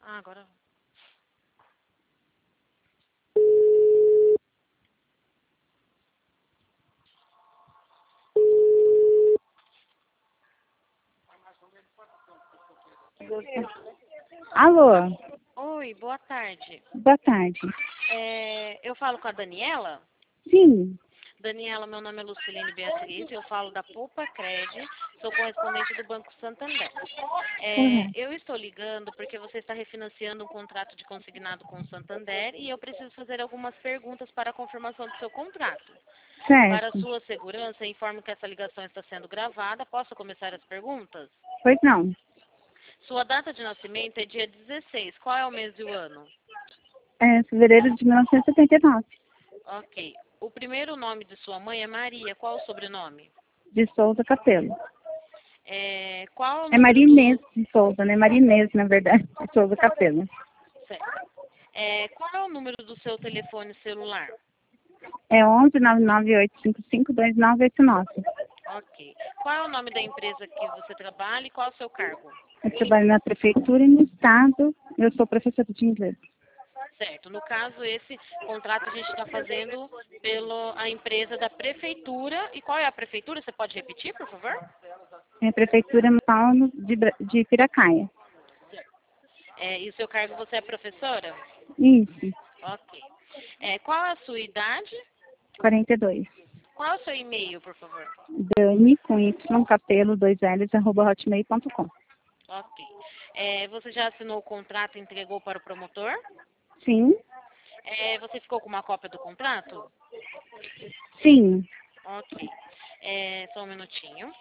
Ah, agora. Alô, Oi, boa tarde. boa tarde. Eu falo com a Daniela. Sim, Daniela, meu nome é Lucilene Beatriz, eu falo da Poupa Cred, sou correspondente do Banco Santander. correto. Eu estou ligando porque você está refinanciando um contrato de consignado com o Santander e eu preciso fazer algumas perguntas para a confirmação do seu contrato. Para Certo. sua segurança, informo que essa ligação está sendo gravada. Posso começar as perguntas? Pois não. Sua data de nascimento é dia 16. Qual é o mês e o ano? É fevereiro de 1979, Ok. O primeiro nome de sua mãe é Maria. Qual o sobrenome? de Souza Capelo. Qual é o É número Maria Inês do... de Souza, né? Maria Inês, na verdade, de Souza Capelo. Certo. Qual é o número do seu telefone celular? É 11 998552989. Ok. Qual é o nome da empresa que você trabalha e qual é o seu cargo? Eu trabalho na prefeitura e no estado. Eu sou professora de inglês. Certo. No caso, esse contrato a gente está fazendo pela empresa da prefeitura. E qual é a prefeitura? Você pode repetir, por favor? É a prefeitura Paulo de Piracaia. E o seu cargo, você é professora? Isso, Ok. Qual é a sua idade? 42. Qual é o seu e-mail, por favor? Dani com Y, Capelo, 2Ls, @hotmail.com. Ok. Você já assinou o contrato e entregou para o promotor? Sim, Você ficou com uma cópia do contrato? sim, Ok. Só um minutinho.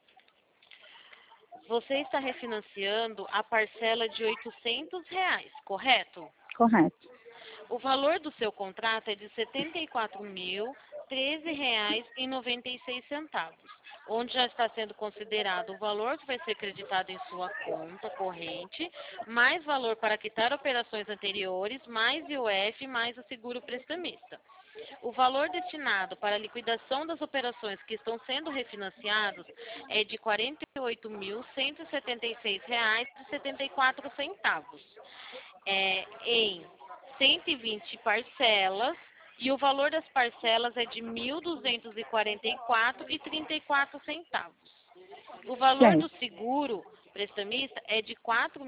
Você está refinanciando a parcela de R$ 800, correto? correto. O valor do seu contrato é de R$ 74.013,96, onde já está sendo considerado o valor que vai ser creditado em sua conta corrente, mais valor para quitar operações anteriores, mais IOF, mais o seguro prestamista. O valor destinado para a liquidação das operações que estão sendo refinanciadas é de R$ 48.176,74, em 120 parcelas, e o valor das parcelas é de R$ 1.244,34. O valor do Certo. seguro prestamista é de R$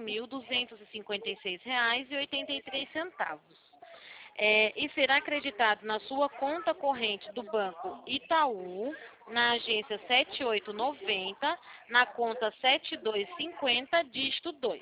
4.256,83. E será acreditado na sua conta corrente do Banco Itaú, na agência 7890, na conta 7250, dígito 2.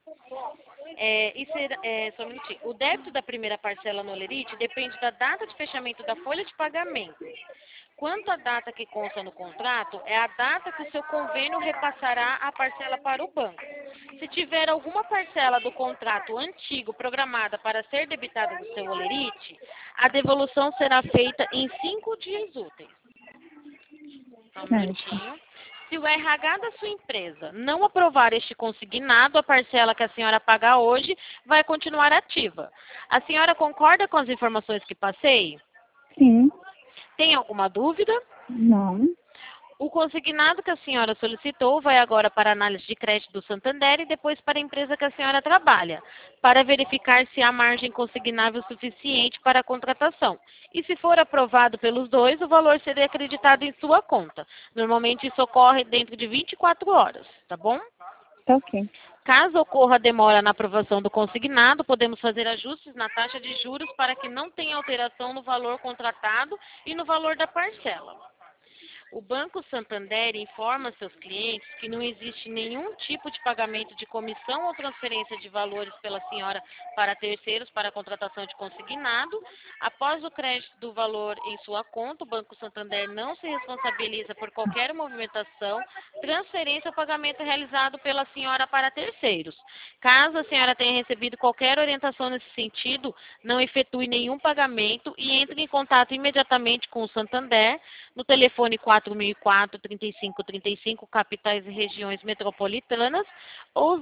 Só um minutinho. O débito da primeira parcela no Olerite depende da data de fechamento da folha de pagamento. Quanto à data que consta no contrato, é a data que o seu convênio repassará a parcela para o banco. Se tiver alguma parcela do contrato antigo programada para ser debitada do seu Olerite, a devolução será feita em 5 dias úteis. Só um Certo. minutinho. Se o RH da sua empresa não aprovar este consignado, a parcela que a senhora paga hoje vai continuar ativa. A senhora concorda com as informações que passei? Sim, Tem alguma dúvida? não, O consignado que a senhora solicitou vai agora para a análise de crédito do Santander e depois para a empresa que a senhora trabalha, para verificar se há margem consignável suficiente para a contratação. E se for aprovado pelos dois, o valor será acreditado em sua conta. Normalmente isso ocorre dentro de 24 horas, tá bom? tá ok. Caso ocorra demora na aprovação do consignado, podemos fazer ajustes na taxa de juros para que não tenha alteração no valor contratado e no valor da parcela. O Banco Santander informa seus clientes que não existe nenhum tipo de pagamento de comissão ou transferência de valores pela senhora para terceiros para a contratação de consignado. Após o crédito do valor em sua conta, o Banco Santander não se responsabiliza por qualquer movimentação, transferência ou pagamento realizado pela senhora para terceiros. Caso a senhora tenha recebido qualquer orientação nesse sentido, não efetue nenhum pagamento e entre em contato imediatamente com o Santander no telefone 4004-3535, capitais e regiões metropolitanas, ou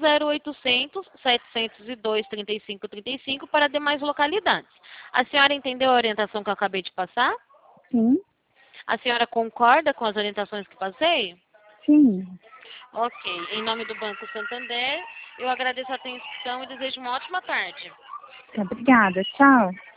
0800-702-3535 para demais localidades. A senhora entendeu a orientação que eu acabei de passar? Sim, A senhora concorda com as orientações que passei? sim. Ok. Em nome do Banco Santander, eu agradeço a atenção e desejo uma ótima tarde. Obrigada. Tchau.